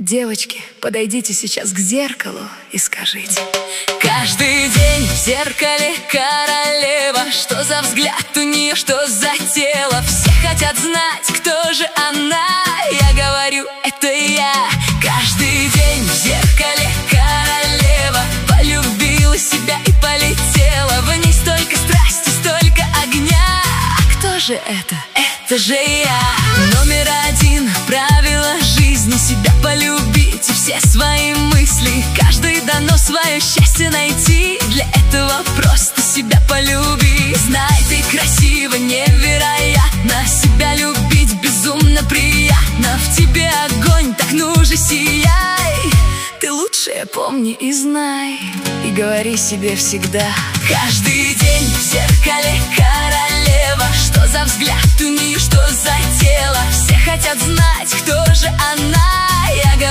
Девочки, подойдите сейчас к зеркалу и скажите: каждый день в зеркале королева. Что за взгляд у нее, что за тело? Все хотят знать, кто же она. Я говорю, это я. Каждый день в зеркале королева. Полюбила себя и полетела. В ней столько страсти, столько огня. А кто же это? Это же я. Номер один правило жизни: себя полюбить и все свои мысли. Каждый дано свое счастье найти. Для этого просто себя полюби. Знай, ты красива, невероятно. Себя любить безумно приятно. В тебе огонь, так ну же сияй. Ты лучшее помни и знай. И говори себе всегда: каждый день в зеркале королева. Что за взгляд у нее, что за тело? Все хотят знать, кто же она.